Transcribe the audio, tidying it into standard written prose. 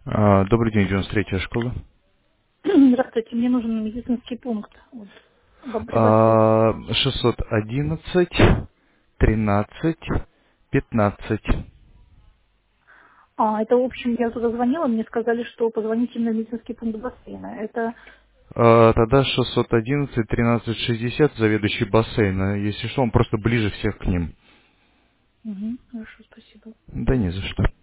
Добрый день, 93-я школа. Здравствуйте, мне нужен медицинский пункт вот, при бассейне. 611, 13, 15. Это, в общем, я туда звонила, мне сказали, что позвоните на медицинский пункт бассейна. Это... Тогда 611, 13, 60, заведующий бассейна. Если что, он просто ближе всех к ним. Угу, хорошо, спасибо. Да не за что.